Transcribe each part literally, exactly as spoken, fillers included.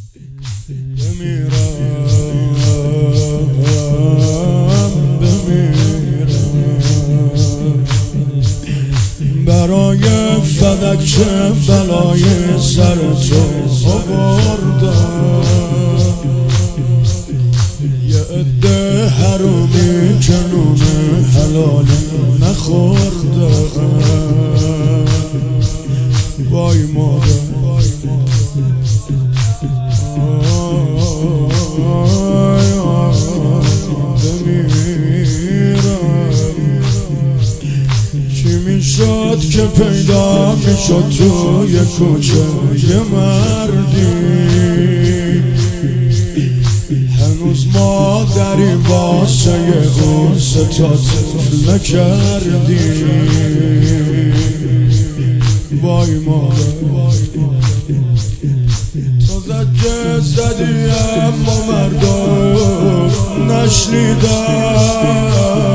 برای فلک چه بلای سر تو آوردم، یه عده حرومی که نون حلال نخوردم. وای مادر شد که پیدا میشد توی کوچه یه مردی، هنوز مادری واسه اون سه تا طفل نکردی. وای مادر تو زجه زدی اما مردم نشنیدن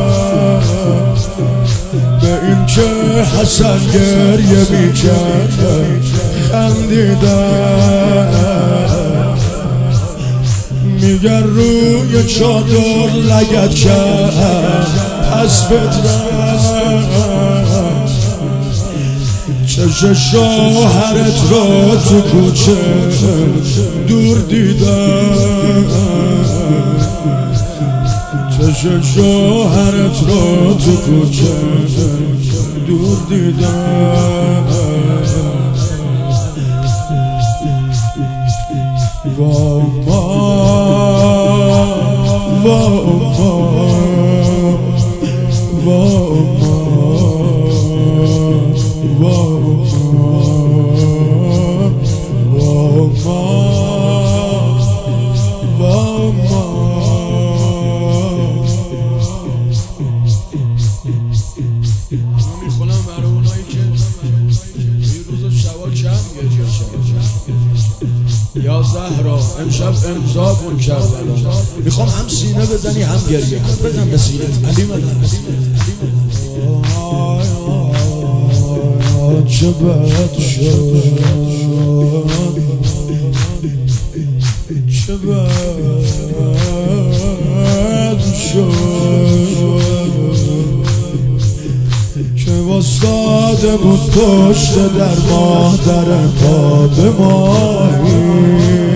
به این که حسن گریه میکرد خندیدن. میگر روی چادر لگد کرد پس فطرت، چشم شوهرت رو تو کوچه دور دیدن، چشم شوهرت رو تو کوچه دور دیدن. وا ما وا ما وا ما وا یا زهرا امشب امضا کن کربلا، میخوام هم سینه بزنی هم گریه کن. بزن به سینت علی مدن. چه بد شد چه بد شد که واسطاده بود پشت در مادر پا به ماهی،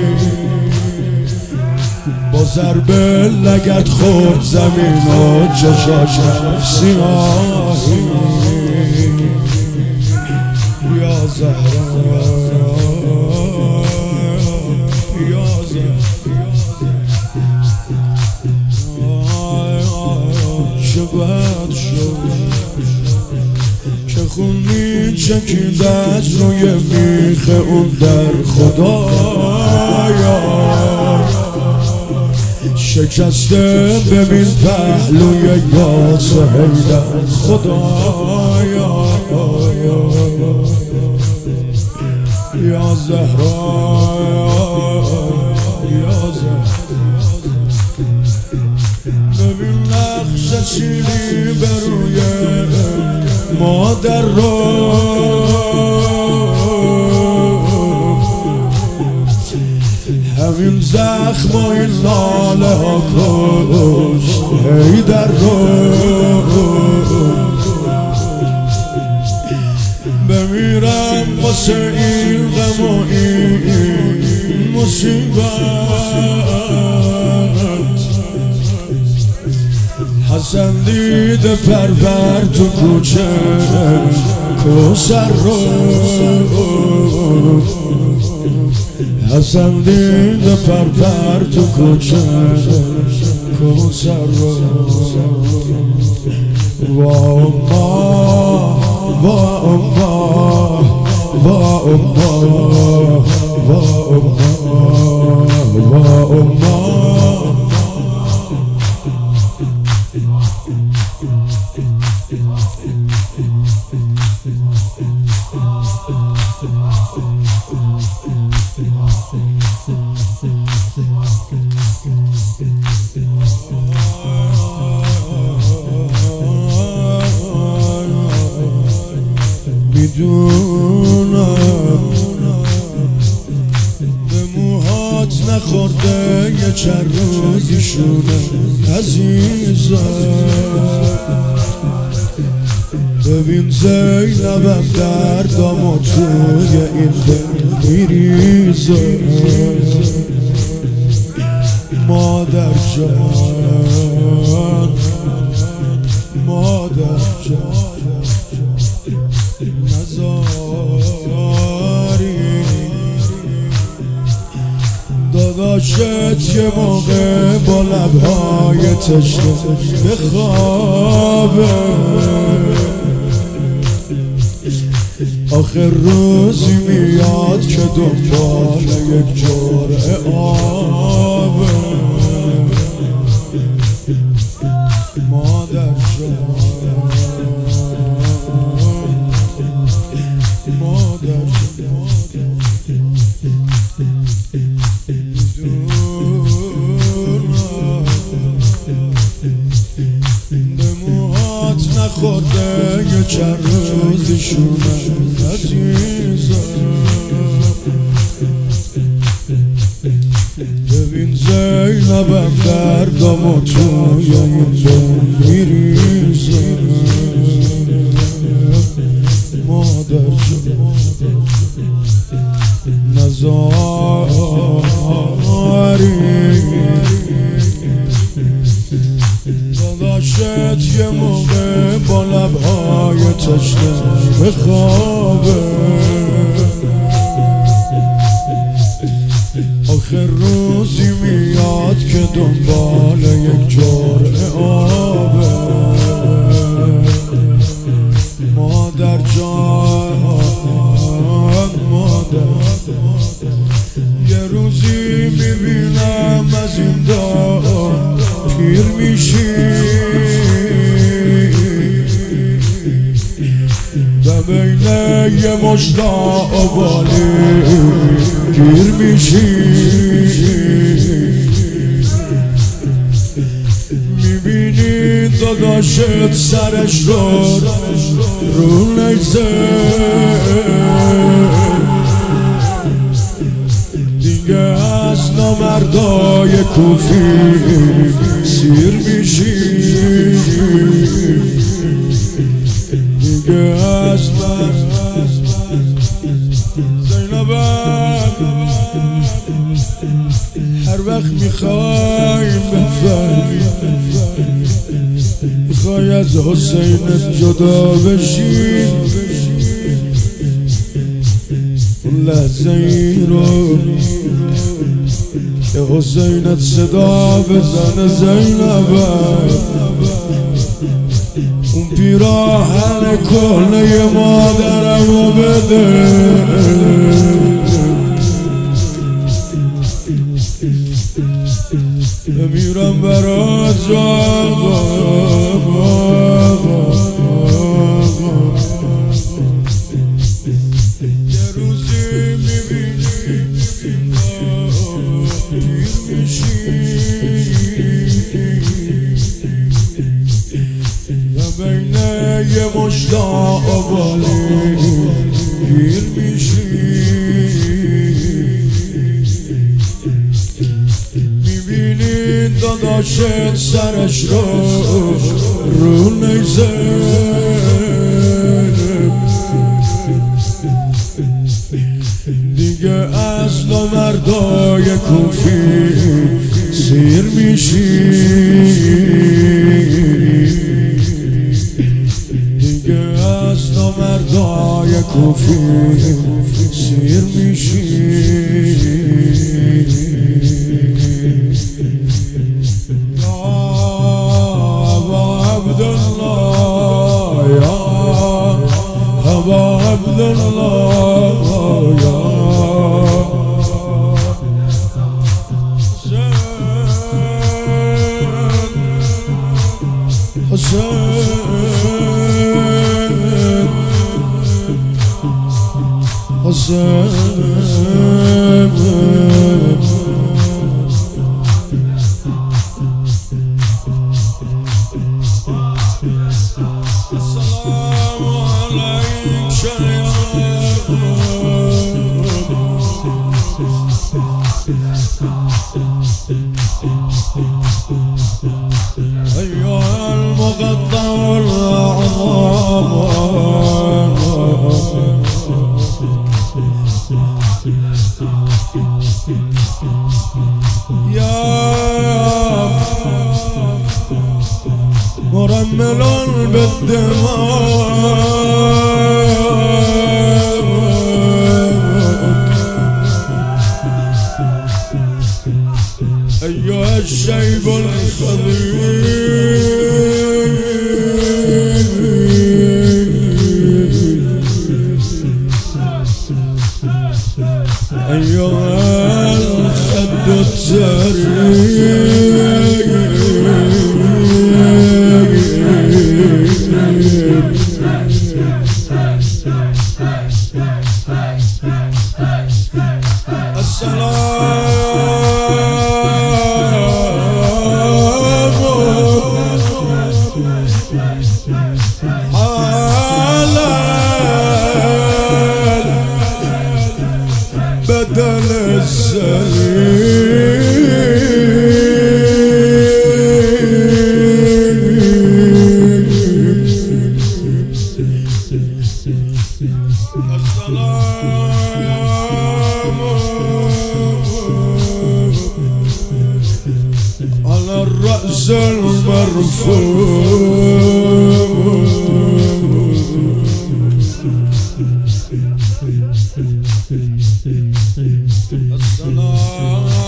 با ضربه لگد خورد زمین و چشاش رفت سیاهی. یا زهرا یا زهرا چه بد شد که خون میچکید از روی میخ اون در خدایا، شکسته ببین پهلوی یاس حیدر خدایا. یا زهرا یا زهرا ببین نقش چیلی بروی مادر رو، همین زخم و این ناله ها کشت حیدر رو. بمیرم واسه این غم و این مصیبت، حسن دیده پرور تو کوچه کوثر رو، حسن دیده پرور تو کوچه کوثر رو. وا ما وا ما وا ما وا ما وا ما میدونم نخورده یه چند روزیشونه عزیزم. ببین زینبم دردامو توی این دل میریزه. مادر جان مادر جان نزاری داداشت یه موقع با لبهای تشنه بخوابه. آخر روزی میاد که دنبال یک جرعه آبه. مادر جان مادر جان به موهات نخورده یه چند روزیشونه عزیزم. ببین زینبم دردامو توی این دل میریزه. مادر جان نزاری داداشت یه موقع با لبهای تشنه بخوابه. آخر روزی میاد که دنبال یک جرعه آبه. مادر جان مادر یه روزی میبینم از این دار پیر میشی و بین یه مشت آبالی گیر میشی. میبینی داداشت سرش رو رو نیزه. دیگه از نامردای کوفی سیر میشی. دیگه از زینبم هر وقت میخوایم بفهمی میخوای از حسینت جدا بشی. اون لحظه ای رو که حسینت صدا بزنه زینبم اون پیراهن کهنه مادرمو بده. بمیرم برات یه روزی میبینی پیر میشی و بین یه مشت آبالی گیر میشی. داداشت سرش رو رو نیزه. دیگه از نامردای کوفی سیر میشی. دیگه از نامردای کوفی سیر میشی. حسین أيها المقدم الأعظم يا مرمل بالدماء أيها الشيب الخضير أيها الخد السرير بدل السلام على الرأس المرفوع السلام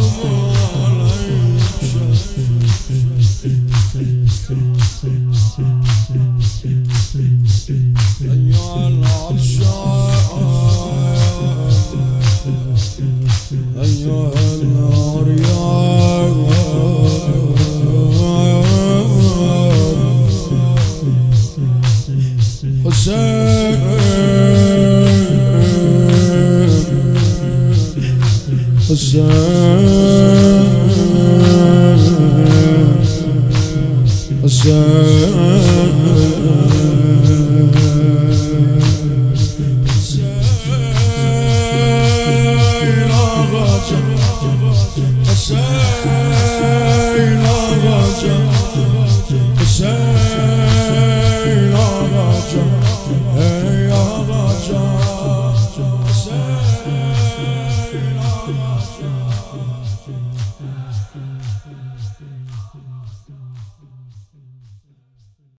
عليك أيها العطشان أيها العريان حسين حسين حسين